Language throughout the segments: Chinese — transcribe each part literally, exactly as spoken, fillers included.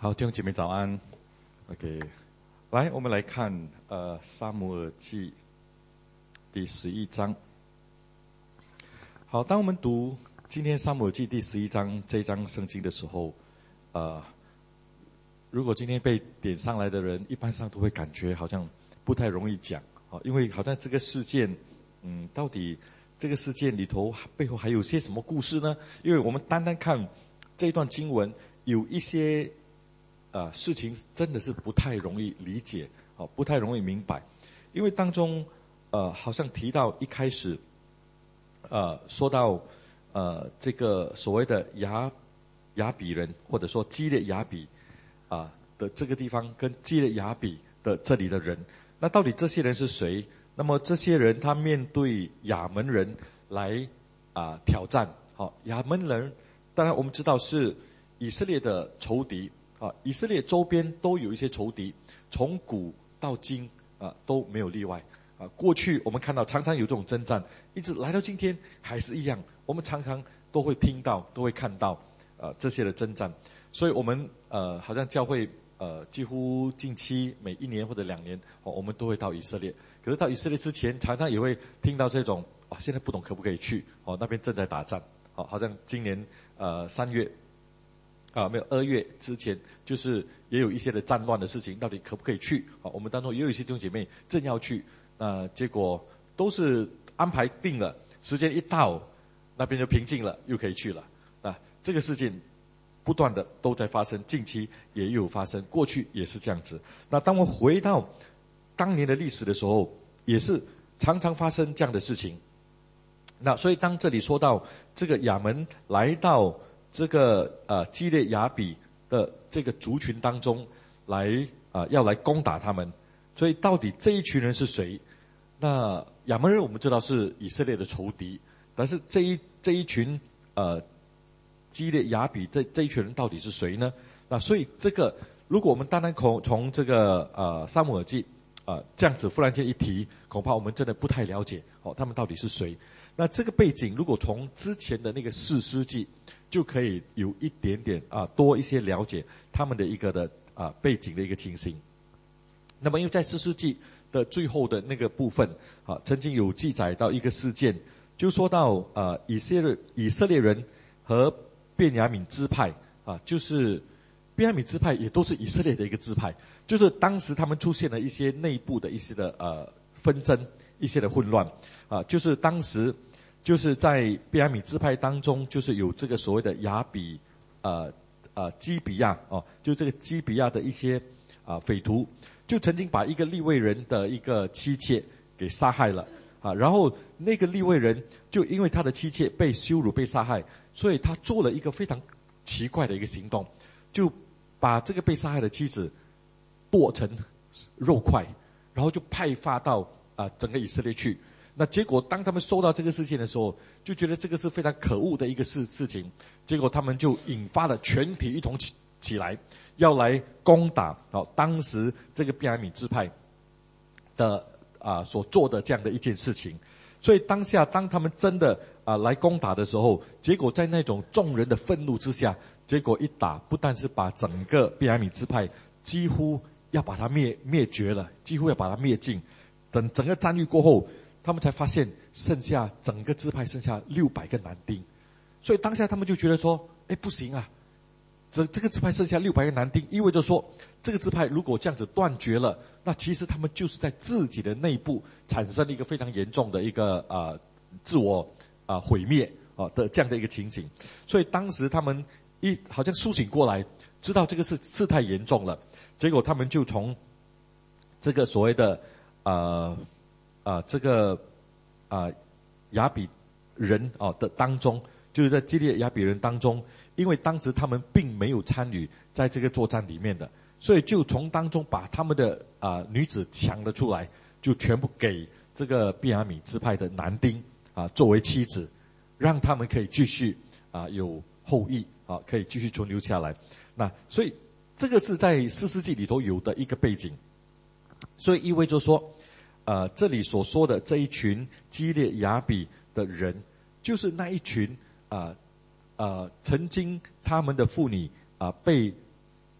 好，弟兄姐妹早安。OK， 来，我们来看呃撒母耳记第十一章。好，当我们读今天撒母耳记第十一章这一章圣经的时候，呃，如果今天被点上来的人，一般上都会感觉好像不太容易讲，啊，因为好像这个事件，嗯，到底这个事件里头背后还有些什么故事呢？因为我们单单看这一段经文，有一些呃，事情真的是不太容易理解，哦，不太容易明白，因为当中，呃，好像提到一开始，呃，说到，呃，这个所谓的亚亚比人，或者说基列亚比，啊、呃、的这个地方跟基列亚比的这里的人，那到底这些人是谁？那么这些人他面对亚门人来啊、呃、挑战，好、哦，亚门人，当然我们知道是以色列的仇敌。啊，以色列周边都有一些仇敌，从古到今啊都没有例外啊。过去我们看到常常有这种征战，一直来到今天还是一样，我们常常都会听到，都会看到呃这些的征战。所以我们呃好像教会呃几乎近期每一年或者两年，哦，我们都会到以色列。可是到以色列之前，常常也会听到这种啊，现在不懂可不可以去？哦，那边正在打仗，哦，好像今年呃三月。啊，没有，二月之前就是也有一些的战乱的事情，到底可不可以去？啊，我们当中也有一些弟兄姐妹正要去，呃，结果都是安排定了，时间一到，那边就平静了，又可以去了。啊，这个事情不断的都在发生，近期也有发生，过去也是这样子。那当我回到当年的历史的时候，也是常常发生这样的事情。那所以当这里说到这个亚门来到这个呃基列雅比的这个族群当中来啊、呃、要来攻打他们，所以到底这一群人是谁？那亚门人我们知道是以色列的仇敌，但是这一这一群呃基列雅比这这一群人到底是谁呢？那所以这个如果我们单单从从这个呃撒母耳记啊、呃、这样子忽然间一提，恐怕我们真的不太了解哦，他们到底是谁？那这个背景如果从之前的那个士师记就可以有一点点啊多一些了解他们的一个的啊背景的一个情形。那么因为在士师记的最后的那个部分啊，曾经有记载到一个事件，就说到呃以色列以色列人和便雅悯支派啊，就是便雅悯支派也都是以色列的一个支派，就是当时他们出现了一些内部的一些的呃纷争，一些的混乱啊，就是当时就是在便雅悯支派当中，就是有这个所谓的亚比呃呃基比亚哦，就这个基比亚的一些啊、呃、匪徒，就曾经把一个利未人的一个妻妾给杀害了啊，然后那个利未人就因为他的妻妾被羞辱被杀害，所以他做了一个非常奇怪的一个行动，就把这个被杀害的妻子剁成肉块，然后就派发到啊、呃、整个以色列去。那结果当他们收到这个事情的时候，就觉得这个是非常可恶的一个事事情，结果他们就引发了全体一同起起来，要来攻打哦当时这个便雅悯支派的啊、呃、所做的这样的一件事情。所以当下当他们真的啊、呃、来攻打的时候，结果在那种众人的愤怒之下，结果一打不但是把整个便雅悯支派几乎要把它灭灭绝了，几乎要把它灭尽。等整个战役过后，他们才发现剩下整个支派剩下六百个男丁，所以当下他们就觉得说，哎，不行啊，这这个支派剩下六百个男丁，意味着说这个支派如果这样子断绝了，那其实他们就是在自己的内部产生了一个非常严重的一个啊、呃、自我啊、呃、毁灭啊的这样的一个情景。所以当时他们一好像苏醒过来，知道这个事事态严重了，结果他们就从这个所谓的呃啊、呃，这个啊、呃、亚比人哦的当中，就是在基列亚比人当中，因为当时他们并没有参与在这个作战里面的，所以就从当中把他们的啊、呃、女子抢了出来，就全部给这个便雅悯支派的男丁啊、呃、作为妻子，让他们可以继续啊、呃、有后裔啊、呃、可以继续存留下来。那所以这个是在士师记里头有的一个背景，所以意味着说。呃，这里所说的这一群基列雅比的人，就是那一群啊呃，呃曾经他们的妇女啊、呃、被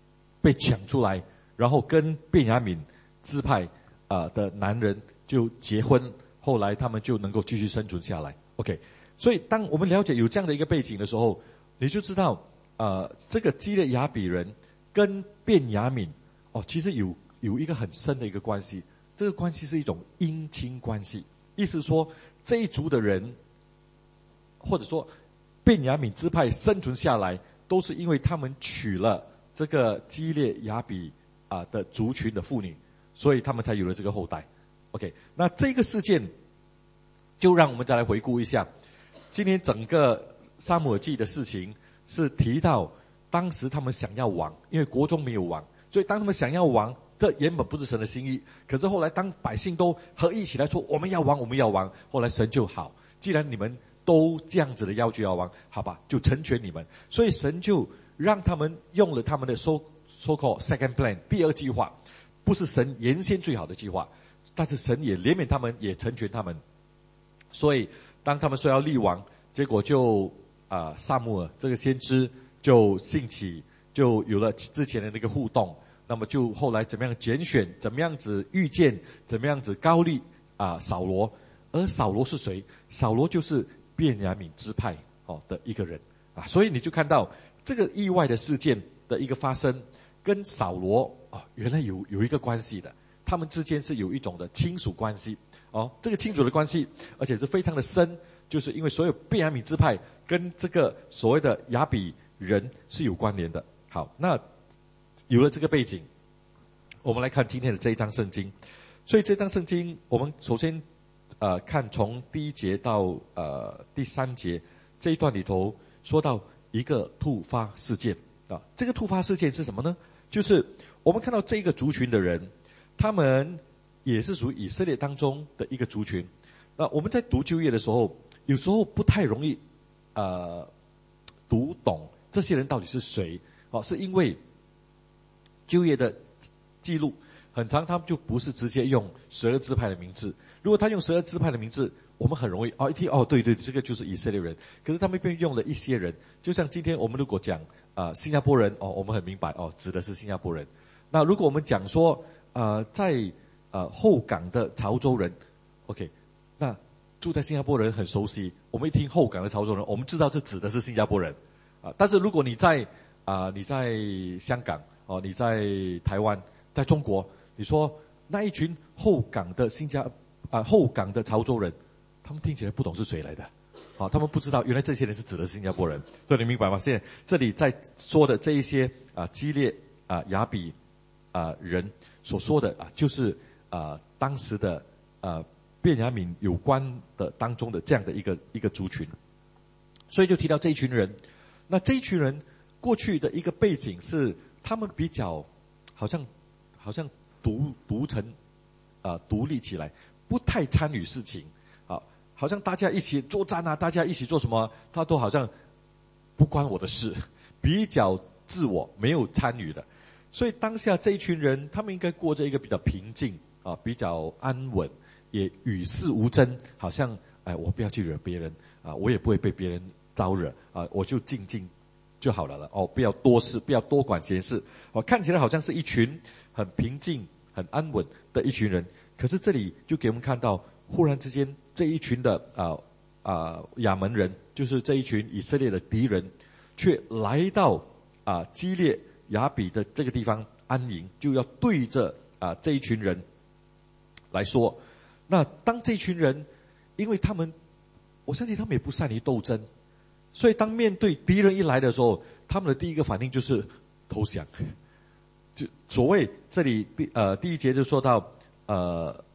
被抢出来，然后跟便雅悯支派啊、呃、的男人就结婚，后来他们就能够继续生存下来。OK， 所以当我们了解有这样的一个背景的时候，你就知道呃这个基列雅比人跟便雅悯哦，其实有有一个很深的一个关系，这个关系是一种姻亲关系，意思说这一族的人，或者说便雅悯支派生存下来，都是因为他们娶了这个基列雅比啊、呃、的族群的妇女，所以他们才有了这个后代。OK， 那这个事件就让我们再来回顾一下，今天整个撒母耳记的事情是提到当时他们想要王，因为国中没有王，所以当他们想要王，这原本不是神的心意，可是后来当百姓都合意起来说我们要王我们要王，后来神就好，既然你们都这样子的要求要王，好吧，就成全你们，所以神就让他们用了他们的 so so called second plan 第二计划，不是神原先最好的计划，但是神也怜悯他们，也成全他们。所以当他们说要立王，结果就啊、呃、撒母耳这个先知就兴起，就有了之前的那个互动，那么就后来怎么样拣选，怎么样子遇见，怎么样子高立啊、呃、扫罗，而扫罗是谁？扫罗就是便雅悯支派哦的一个人啊，所以你就看到这个意外的事件的一个发生，跟扫罗哦原来有有一个关系的，他们之间是有一种的亲属关系哦，这个亲属的关系，而且是非常的深，就是因为所有便雅悯支派跟这个所谓的雅比人是有关联的。好，那有了这个背景，我们来看今天的这一章圣经。所以这章圣经，我们首先呃看从第一节到呃第三节这一段里头，说到一个突发事件啊。这个突发事件是什么呢？就是我们看到这个族群的人，他们也是属于以色列当中的一个族群。那我们在读旧约的时候，有时候不太容易呃读懂这些人到底是谁哦，是因为旧约的记录很长，他们就不是直接用十二支派的名字。如果他用十二支派的名字，我们很容易哦一听哦对对，这个就是以色列人。可是他们便用了一些人，就像今天我们如果讲啊、呃、新加坡人哦，我们很明白哦，指的是新加坡人。那如果我们讲说呃在呃后港的潮州人 ，OK， 那住在新加坡人很熟悉，我们一听后港的潮州人，我们知道这指的是新加坡人啊。但是如果你在啊、呃、你在香港哦，你在台湾，在中国，你说那一群后港的新加啊、呃、后港的潮州人，他们听起来不懂是谁来的，好、哦，他们不知道原来这些人是指的是新加坡人，所以你明白吗？现在这里在说的这一些啊、呃、基列啊、呃、雅比啊、呃、人所说的啊、呃，就是啊、呃、当时的呃便雅悯有关的当中的这样的一个一个族群，所以就提到这一群人。那这一群人过去的一个背景是，他们比较好像好像独独成啊、呃、独立起来，不太参与事情啊，好像大家一起作战啊，大家一起做什么，他都好像不关我的事，比较自我，没有参与的。所以当下这一群人，他们应该过着一个比较平静啊，比较安稳，也与世无争，好像哎，我不要去惹别人啊，我也不会被别人招惹啊，我就静静就好了了哦，不要多事，不要多管闲事哦，看起来好像是一群很平静、很安稳的一群人。可是这里就给我们看到，忽然之间这一群的啊啊亚门人，就是这一群以色列的敌人，却来到啊基列雅比的这个地方安营，就要对着啊这一群人来说。那当这一群人，因为他们，我相信他们也不善于斗争，所以当面对敌人一来的时候，他们的第一个反应就是投降。就所谓这里第呃第一节就说到呃，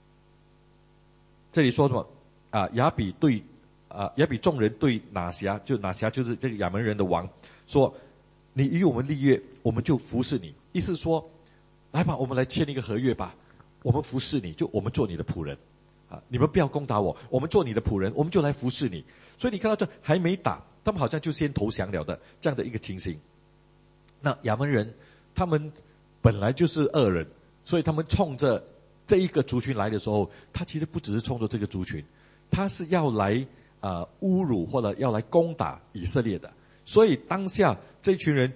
这里说什么啊？亚比对啊亚比众人对拿辖，就拿辖就是这个亚门人的王，说你与我们立约，我们就服侍你。意思说，来吧，我们来签一个合约吧，我们服侍你，就我们做你的仆人啊！你们不要攻打我，我们做你的仆人，我们就来服侍你。所以你看到这还没打，他们好像就先投降了的这样的一个情形。那亚门人他们本来就是恶人，所以他们冲着这一个族群来的时候，他其实不只是冲着这个族群，他是要来呃侮辱或者要来攻打以色列的。所以当下这群人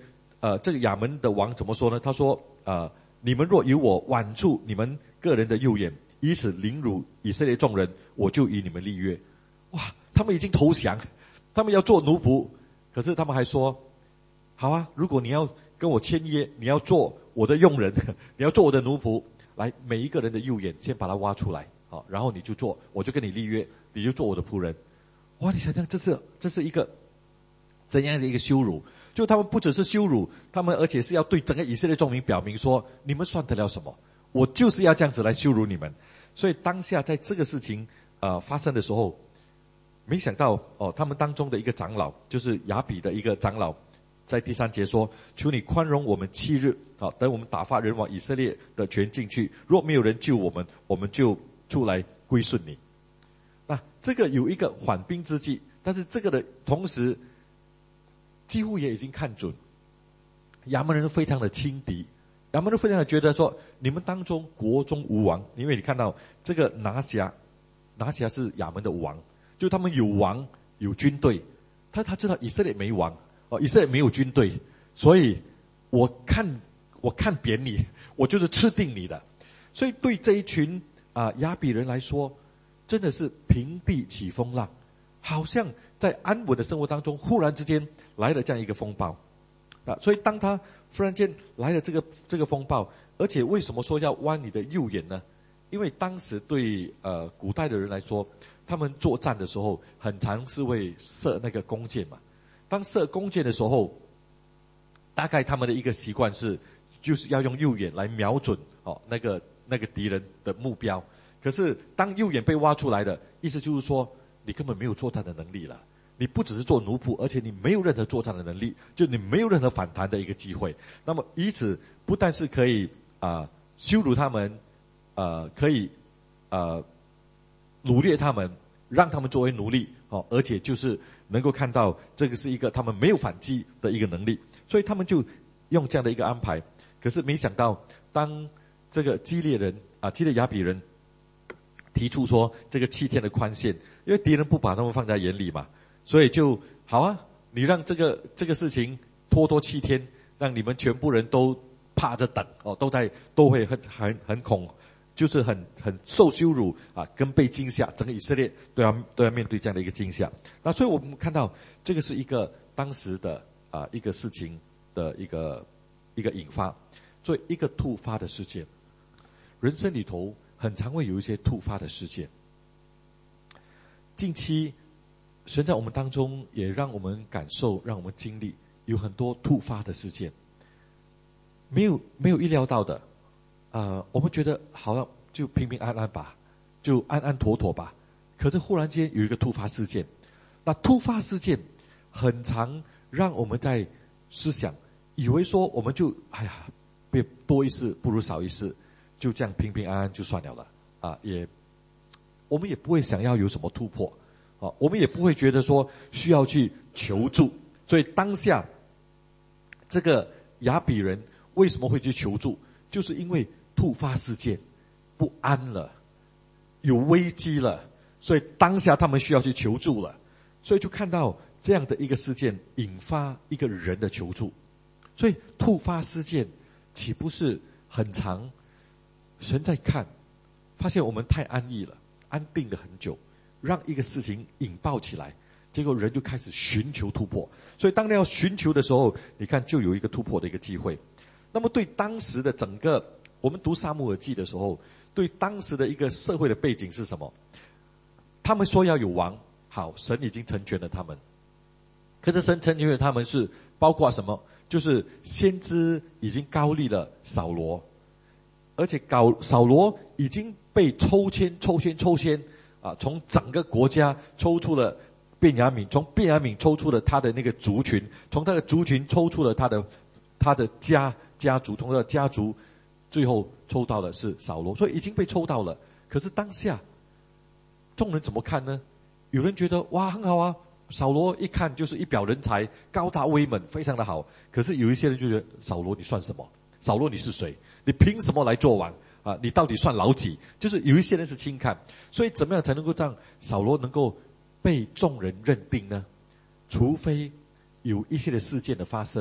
呃，这个亚门的王怎么说呢？他说，呃，你们若有我挽住你们个人的右眼，以此凌辱以色列众人，我就与你们立约。哇，他们已经投降，他们要做奴仆，可是他们还说，好啊，如果你要跟我签约，你要做我的佣人，你要做我的奴仆，来，每一个人的右眼先把它挖出来，好，然后你就做，我就跟你立约，你就做我的仆人。哇，你想想，这是这是一个怎样的一个羞辱？就他们不只是羞辱他们，而且是要对整个以色列众民表明说，你们算得了什么？我就是要这样子来羞辱你们。所以当下在这个事情呃发生的时候，没想到哦，他们当中的一个长老，就是亚比的一个长老，在第三节说，求你宽容我们七日，好，等我们打发人往以色列的全境去，若没有人救我们，我们就出来归顺你。那这个有一个缓兵之计，但是这个的同时几乎也已经看准亚扪人非常的轻敌，亚扪人非常的觉得说，你们当中国中无王。因为你看到这个拿辖，拿辖是亚扪的王，就他们有王有军队，他他知道以色列没王哦，以色列没有军队，所以我看我看扁你，我就是吃定你的。所以对这一群啊、呃、亚比人来说，真的是平地起风浪，好像在安稳的生活当中，忽然之间来了这样一个风暴啊！所以当他忽然间来了这个这个风暴，而且为什么说要剜你的右眼呢？因为当时对呃古代的人来说，他们作战的时候很常是会射那个弓箭嘛。当射弓箭的时候，大概他们的一个习惯是，就是要用右眼来瞄准哦那个那个敌人的目标。可是当右眼被挖出来的意思就是说，你根本没有作战的能力了，你不只是做奴仆，而且你没有任何作战的能力，就你没有任何反弹的一个机会。那么以此不但是可以啊、呃、羞辱他们，呃可以呃掳掠他们，让他们作为奴隶哦，而且就是能够看到这个是一个他们没有反击的一个能力，所以他们就用这样的一个安排。可是没想到，当这个基列人啊，基列亚比人提出说这个七天的宽限，因为敌人不把他们放在眼里嘛，所以就好啊，你让这个这个事情拖多七天，让你们全部人都趴着等哦，都在都会很很很恐，就是很很受羞辱啊，跟被惊吓，整个以色列都要都要面对这样的一个惊吓。那所以我们看到这个是一个当时的啊一个事情的一个一个引发，所以一个突发的事件，人生里头很常会有一些突发的事件。近期神在我们当中也让我们感受，让我们经历有很多突发的事件，没有没有意料到的，呃，我们觉得好像就平平安安吧，就安安妥妥吧。可是忽然间有一个突发事件，那突发事件很常让我们在思想，以为说我们就哎呀，别多一事不如少一事，就这样平平安安就算了了啊，也我们也不会想要有什么突破啊，我们也不会觉得说需要去求助。所以当下这个亚比人为什么会去求助，就是因为突发事件不安了，有危机了，所以当下他们需要去求助了。所以就看到这样的一个事件引发一个人的求助。所以突发事件岂不是很长？神在看，发现我们太安逸了，安定了很久，让一个事情引爆起来，结果人就开始寻求突破。所以当你要寻求的时候，你看就有一个突破的一个机会。那么对当时的整个，我们读撒母耳记的时候，对当时的一个社会的背景是什么？他们说要有王，好，神已经成全了他们。可是神成全了他们是包括什么？就是先知已经高立了扫罗，而且高扫罗已经被抽签抽签抽签啊，从整个国家抽出了便雅悯，从便雅悯抽出了他的那个族群，从他的族群抽出了他的他的家家族，从他的家族最后抽到的是扫罗，所以已经被抽到了。可是当下众人怎么看呢？有人觉得哇很好啊，扫罗一看就是一表人才，高大威猛，非常的好。可是有一些人就觉得扫罗你算什么？扫罗你是谁？你凭什么来做王啊？你到底算老几？就是有一些人是轻看。所以怎么样才能够让扫罗能够被众人认定呢？除非有一些的事件的发生，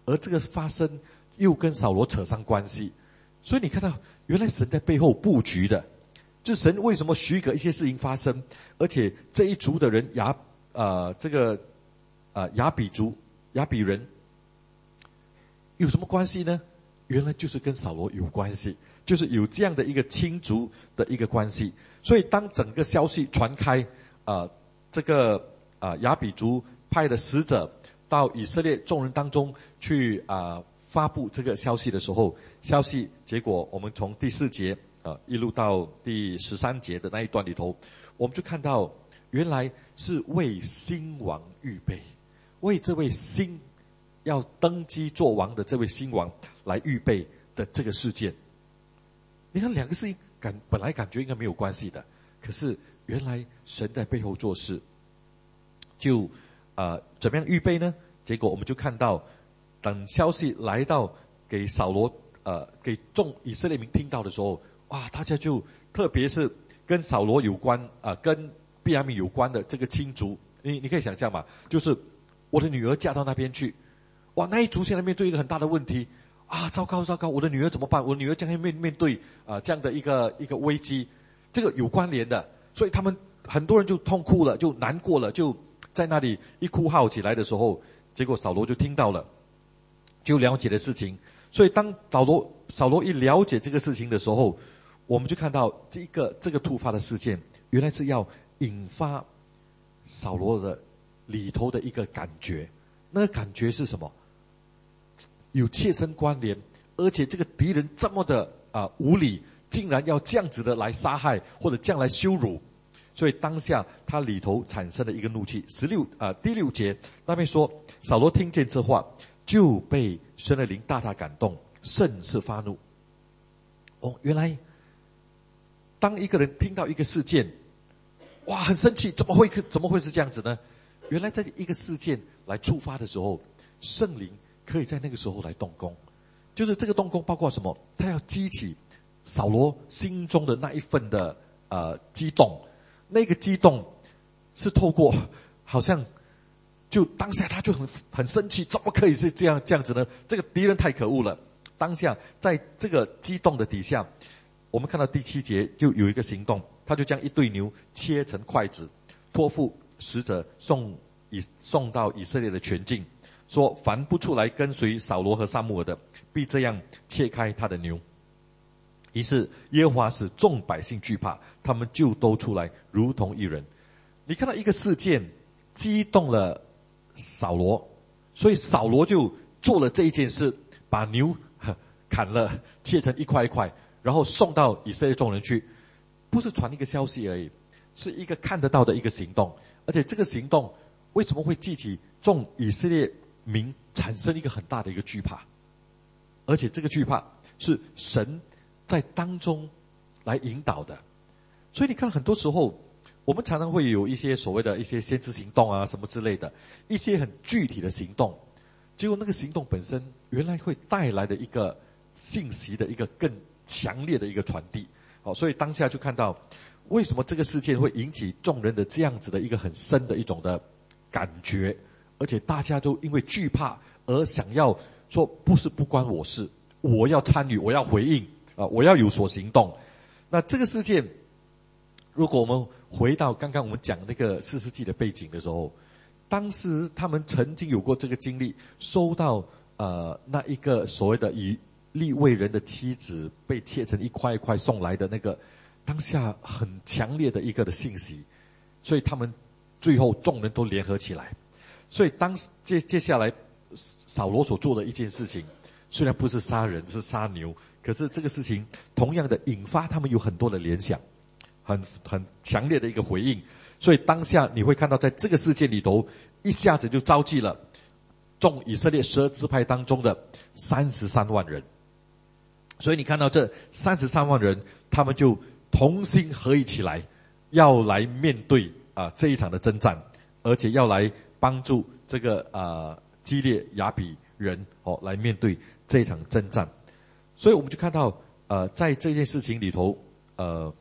而这个发生又跟扫罗扯上关系，所以你看到原来神在背后布局的，就神为什么许可一些事情发生，而且这一族的人亚呃这个呃亚比族亚比人有什么关系呢？原来就是跟扫罗有关系，就是有这样的一个亲族的一个关系。所以当整个消息传开，呃这个啊亚比族派的使者到以色列众人当中去啊、呃、发布这个消息的时候，消息结果我们从第四节啊、呃、一路到第十三节的那一段里头，我们就看到原来是为新王预备，为这位新要登基做王的这位新王来预备的这个事件。你看两个事情感本来感觉应该没有关系的，可是原来神在背后做事。就呃怎么样预备呢？结果我们就看到，等消息来到给扫罗呃给众以色列民听到的时候，哇，大家就特别是跟扫罗有关啊、呃、跟便雅悯有关的这个亲族，你你可以想象嘛，就是我的女儿嫁到那边去，哇，那一族现在面对一个很大的问题啊，糟糕糟糕，我的女儿怎么办？我的女儿将会面面对啊、呃、这样的一个一个危机，这个有关联的，所以他们很多人就痛哭了，就难过了，就在那里一哭号起来的时候，结果扫罗就听到了，就了解的事情。所以当扫罗扫罗一了解这个事情的时候，我们就看到这个这个突发的事件，原来是要引发扫罗的里头的一个感觉。那个感觉是什么？有切身关联，而且这个敌人这么的啊、呃、无理，竟然要这样子的来杀害或者这样来羞辱。所以当下他里头产生了一个怒气。十六啊第六节那边说，扫罗听见这话，就被神的灵大大感动，甚是发怒。哦，原来当一个人听到一个事件，哇，很生气，怎么会怎么会是这样子呢？原来在一个事件来触发的时候，圣灵可以在那个时候来动工。就是这个动工包括什么？他要激起扫罗心中的那一份的呃激动。那个激动是透过好像就当下他就很很生气，怎么可以是这样这样子呢？这个敌人太可恶了。当下在这个激动的底下，我们看到第七节就有一个行动，他就将一对牛切成筷子，托付使者送以送到以色列的全境，说凡不出来跟随扫罗和撒母耳的，必这样切开他的牛。于是耶和华使众百姓惧怕，他们就都出来如同一人。你看到一个事件激动了扫罗，所以扫罗就做了这一件事，把牛砍了，切成一块一块，然后送到以色列众人去。不是传一个消息而已，是一个看得到的一个行动。而且这个行动为什么会激起众以色列民产生一个很大的一个惧怕？而且这个惧怕是神在当中来引导的。所以你看很多时候我们常常会有一些所谓的一些先知行动啊什么之类的，一些很具体的行动，结果那个行动本身原来会带来的一个信息的一个更强烈的一个传递。好，所以当下就看到为什么这个事件会引起众人的这样子的一个很深的一种的感觉，而且大家都因为惧怕而想要说不是不关我事，我要参与，我要回应啊，我要有所行动。那这个事件，如果我们回到刚刚我们讲那个士师记的背景的时候，当时他们曾经有过这个经历，收到呃那一个所谓的以利未人的妻子被切成一块一块送来的那个当下很强烈的一个的信息，所以他们最后众人都联合起来。所以当接接下来扫罗所做的一件事情，虽然不是杀人是杀牛，可是这个事情同样的引发他们有很多的联想，很很强烈的一个回应。所以当下你会看到在这个事件里头，一下子就召集了众以色列十二支派当中的三十三万人。所以你看到这三十三万人，他们就同心合一起来，要来面对啊、呃、这一场的征战，而且要来帮助这个啊、呃、基列雅比人哦来面对这一场征战。所以我们就看到呃在这件事情里头呃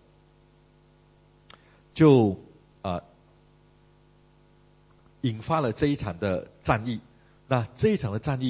就啊、呃、引发了这一场的战役。那这一场的战役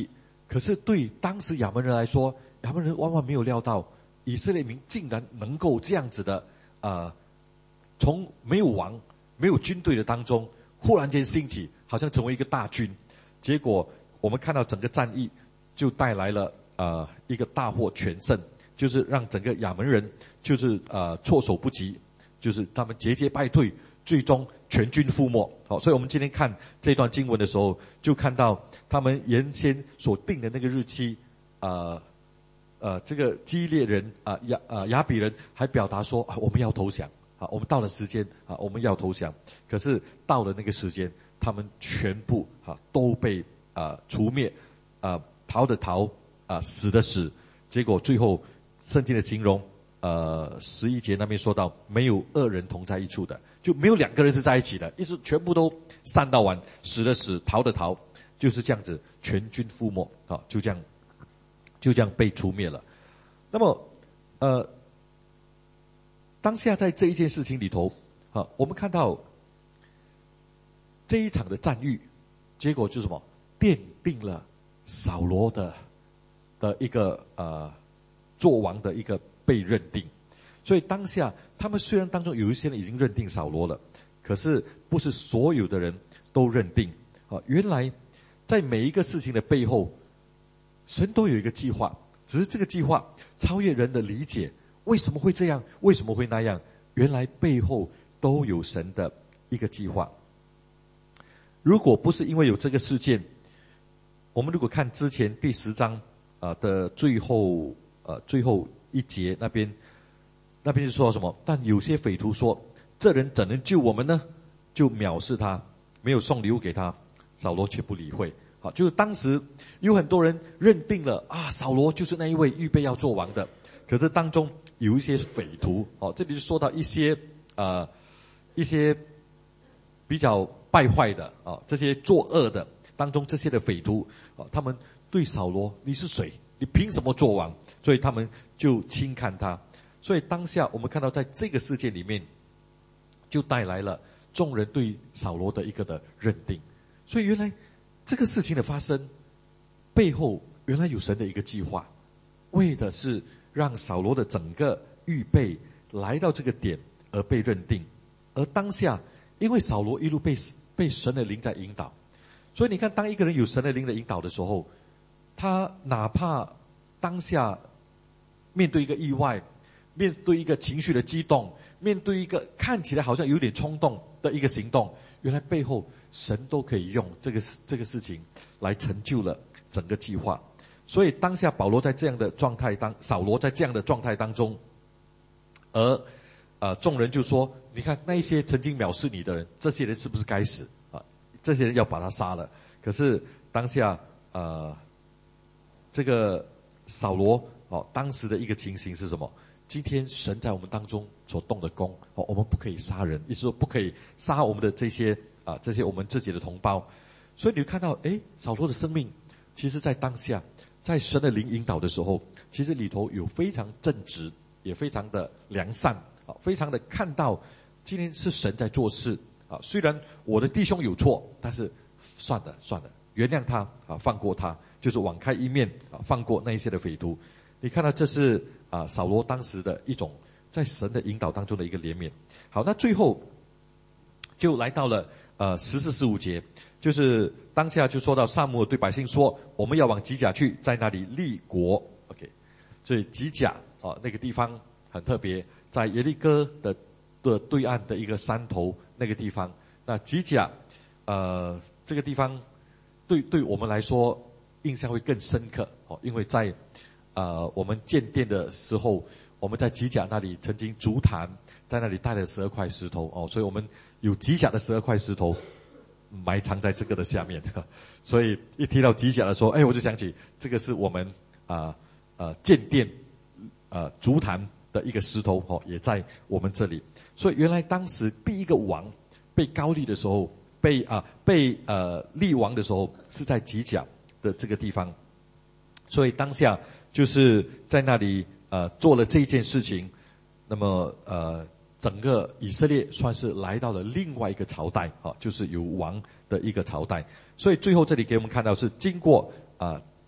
可是对当时亚扪人来说，亚扪人万万没有料到以色列民竟然能够这样子的呃从没有王没有军队的当中忽然间兴起，好像成为一个大军。结果我们看到整个战役就带来了呃一个大获全胜，就是让整个亚扪人就是呃措手不及，就是他们节节败退，最终全军覆没。好，所以我们今天看这段经文的时候，就看到他们原先所定的那个日期，呃呃这个基列人啊亚啊亚比人还表达说啊我们要投降啊，我们到了时间啊我们要投降。可是到了那个时间，他们全部啊都被啊除灭，啊逃的逃啊死的死。结果最后圣经的形容，呃十一节那边说到没有二人同在一处的，就没有两个人是在一起的，意思全部都散到完，死的死，逃的逃，就是这样子全军覆没啊，就这样就这样被除灭了。那么呃当下在这一件事情里头啊，我们看到这一场的战役，结果就是什么？奠定了扫罗的的一个呃作王的一个被认定。所以当下他们虽然当中有一些人已经认定扫罗了，可是不是所有的人都认定啊。原来在每一个事情的背后，神都有一个计划，只是这个计划超越人的理解。为什么会这样？为什么会那样？原来背后都有神的一个计划。如果不是因为有这个事件，我们如果看之前第十章啊、呃、的最后呃最后一节那边，那边是说什么？但有些匪徒说，这人怎能救我们呢？就藐视他，没有送礼物给他。扫罗却不理会。好，就是当时有很多人认定了啊，扫罗就是那一位预备要做王的。可是当中有一些匪徒，哦，这里就说到一些呃一些比较败坏的啊、哦，这些作恶的当中，这些的匪徒啊、哦，他们对扫罗，你是谁？你凭什么做王？所以他们就轻看他。所以当下我们看到，在这个事件里面，就带来了众人对扫罗的一个的认定。所以原来这个事情的发生背后，原来有神的一个计划，为的是让扫罗的整个预备来到这个点而被认定。而当下因为扫罗一路被被神的灵在引导，所以你看，当一个人有神的灵的引导的时候，他哪怕当下面对一个意外，面对一个情绪的激动，面对一个看起来好像有点冲动的一个行动，原来背后神都可以用这个这个事情来成就了整个计划。所以当下保罗在这样的状态当扫罗在这样的状态当中，而呃众人就说，你看那一些曾经藐视你的人，这些人是不是该死啊？这些人要把他杀了。可是当下呃这个扫罗哦，当时的一个情形是什么？今天神在我们当中所动的工哦，我们不可以杀人，意思说不可以杀我们的这些啊这些我们自己的同胞。所以你会看到，诶，扫罗的生命其实在当下，在神的灵引导的时候，其实里头有非常正直，也非常的良善啊，非常的看到今天是神在做事啊。虽然我的弟兄有错，但是算了算了，原谅他啊，放过他，就是网开一面啊，放过那一些的匪徒。你看到这是啊扫罗当时的一种在神的引导当中的一个怜悯。好，那最后就来到了呃十四十五节，就是当下就说到撒母耳对百姓说，我们要往吉甲去，在那里立国。 OK， 所以吉甲啊那个地方很特别，在耶利哥的的对岸的一个山头那个地方。那吉甲呃这个地方对对我们来说印象会更深刻哦，因为在呃我们建殿的时候，我们在吉甲那里曾经筑坛，在那里带了十二块石头哦，所以我们有吉甲的十二块石头埋藏在这个的下面。所以一提到吉甲的时候，哎，我就想起这个是我们啊呃，呃建殿呃筑坛的一个石头哦，也在我们这里。所以原来当时第一个王被高立的时候，被啊、呃、被呃立王的时候，是在吉甲的这个地方。所以当下就是在那里呃做了这一件事情，那么呃整个以色列算是来到了另外一个朝代啊，就是有王的一个朝代。所以最后这里给我们看到是经过啊、呃、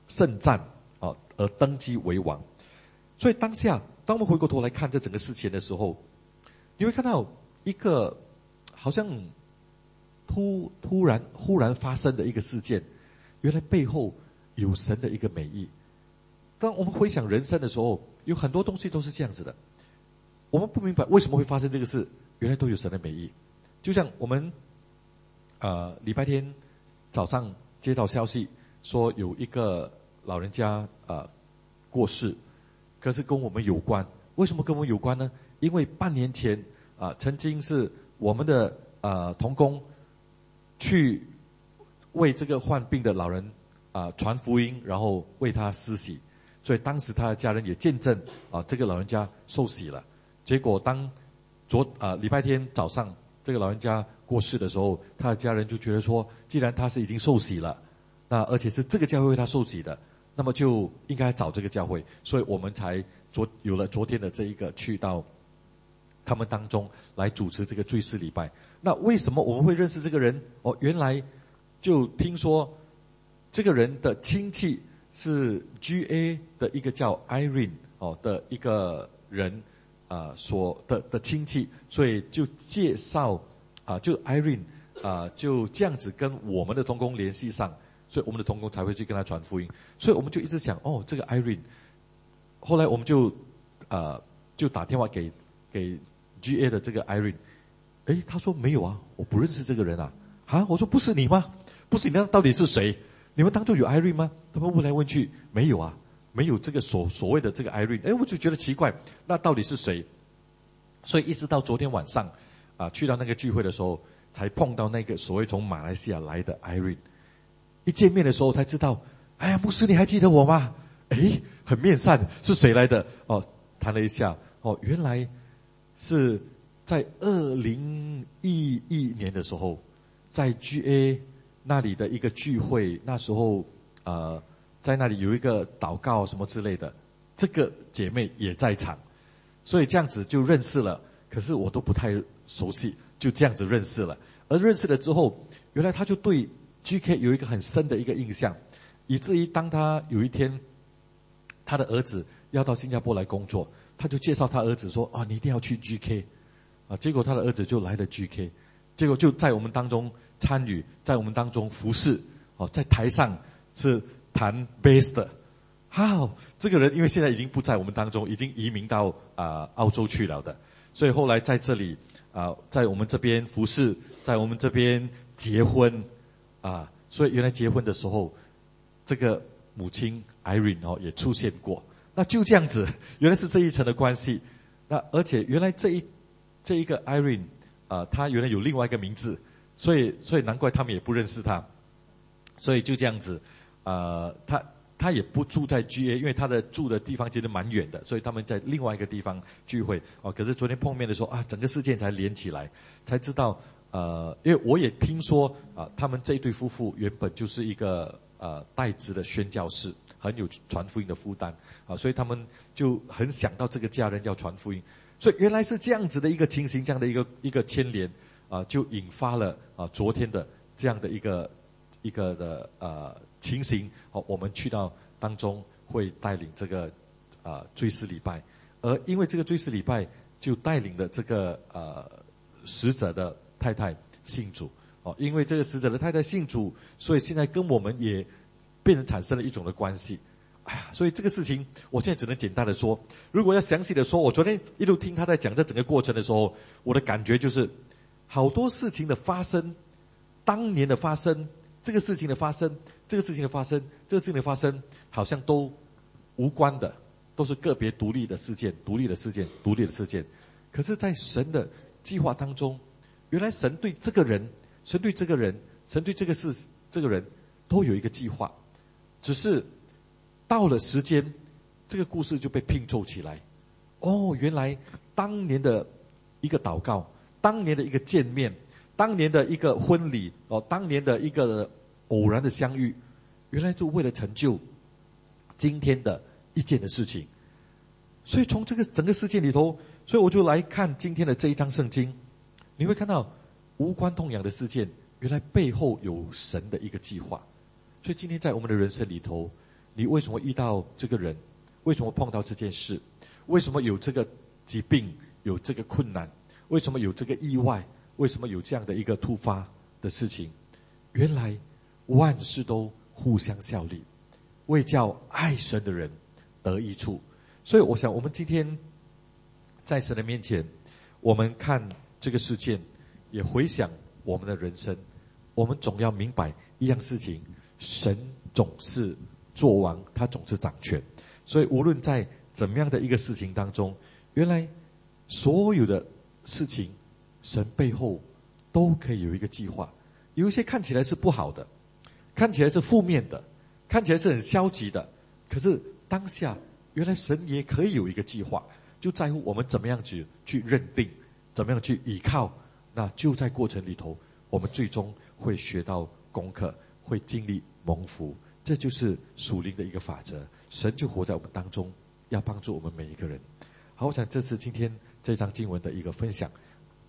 胜战啊而登基为王。所以当下，当我们回过头来看这整个事情的时候，你会看到一个好像突突然忽然发生的一个事件，原来背后有神的一个美意。当我们回想人生的时候，有很多东西都是这样子的，我们不明白为什么会发生这个事，原来都有神的美意。就像我们呃礼拜天早上接到消息说有一个老人家呃过世，可是跟我们有关。为什么跟我们有关呢？因为半年前啊、呃，曾经是我们的呃同工去为这个患病的老人啊、呃、传福音，然后为他施洗，所以当时他的家人也见证啊、呃、这个老人家受洗了。结果当昨啊、呃、礼拜天早上这个老人家过世的时候，他的家人就觉得说，既然他是已经受洗了，那而且是这个教会为他受洗的，那么就应该找这个教会，所以我们才昨有了昨天的这一个去到他们当中来主持这个追思礼拜。那为什么我们会认识这个人？哦，原来就听说这个人的亲戚是 G A 的一个叫 Irene 哦的一个人啊、呃、所的的亲戚，所以就介绍啊、呃、就 Irene 啊、呃、就这样子跟我们的同工联系上，所以我们的同工才会去跟他传福音。所以我们就一直想，哦，这个 Irene， 后来我们就呃就打电话给给 G A 的这个 Irene， 诶，他说没有啊，我不认识这个人啊。啊，我说不是你吗？不是你，那到底是谁？你们当中有 Irene 吗？他们问来问去，没有啊，没有这个所所谓的这个 Irene。诶，我就觉得奇怪，那到底是谁？所以一直到昨天晚上啊、呃，去到那个聚会的时候，才碰到那个所谓从马来西亚来的 Irene。一见面的时候才知道，哎呀，牧师你还记得我吗？诶，很面善，是谁来的？哦，谈了一下，哦，原来是在二零一一年的时候，在 G A 那里的一个聚会，那时候呃，在那里有一个祷告什么之类的，这个姐妹也在场，所以这样子就认识了。可是我都不太熟悉，就这样子认识了。而认识了之后，原来他就对 G K 有一个很深的一个印象，以至于当他有一天他的儿子要到新加坡来工作，他就介绍他儿子说啊，你一定要去 G K 啊。结果他的儿子就来了 G K， 结果就在我们当中参与，在我们当中服侍哦，在台上是弹 bass 的。好，这个人因为现在已经不在我们当中，已经移民到啊、呃、澳洲去了的，所以后来在这里啊、呃，在我们这边服侍，在我们这边结婚啊，所以原来结婚的时候，这个母亲 Irene 哦也出现过。那就这样子，原来是这一层的关系。那而且原来这一这一个 Irene 啊、呃，她原来有另外一个名字，所以所以难怪他们也不认识她。所以就这样子，呃，他他也不住在 G A， 因为他的住的地方其实蛮远的，所以他们在另外一个地方聚会哦。可是昨天碰面的时候啊，整个事件才连起来，才知道呃，因为我也听说啊、呃，他们这一对夫妇原本就是一个呃代职的宣教士，很有传福音的负担啊，所以他们就很想到这个家人要传福音，所以原来是这样子的一个情形，这样的一个一个牵连啊，就引发了啊昨天的这样的一个一个的呃情形。好，我们去到当中会带领这个啊追思礼拜，而因为这个追思礼拜就带领了这个呃使者的太太信主哦，因为这个使者的太太信主，所以现在跟我们也变成产生了一种的关系。哎呀，所以这个事情我现在只能简单的说，如果要详细的说，我昨天一路听他在讲这整个过程的时候，我的感觉就是好多事情的发生，当年的发生，这个事情的发生，这个事情的发生，这个事情的发生，好像都无关的，都是个别独立的事件，独立的事件，独立的事件。可是在神的计划当中，原来神对这个人，神对这个人，神对这个事，这个人都有一个计划，只是到了时间，这个故事就被拼凑起来。哦，原来当年的一个祷告，当年的一个见面，当年的一个婚礼，哦，当年的一个偶然的相遇，原来就为了成就今天的一件的事情。所以从这个整个事件里头，所以我就来看今天的这一章圣经，你会看到无关痛痒的事件，原来背后有神的一个计划。所以今天在我们的人生里头， 你为什么遇到这个人？为什么碰到这件事？为什么有这个疾病？有这个困难？为什么有这个意外？为什么有这样的一个突发的事情？原来万事都互相效力，为叫爱神的人得益处。所以我想我们今天在神的面前，我们看这个事件，也回想我们的人生，我们总要明白一样事情，神总是作王，他总是掌权。所以无论在怎么样的一个事情当中，原来所有的事情神背后都可以有一个计划。有一些看起来是不好的，看起来是负面的，看起来是很消极的，可是当下原来神也可以有一个计划，就在乎我们怎么样去去认定，怎么样去依靠。那就在过程里头，我们最终会学到功课，会经历蒙福。这就是属灵的一个法则，神就活在我们当中，要帮助我们每一个人。好，我想这是今天这章经文的一个分享。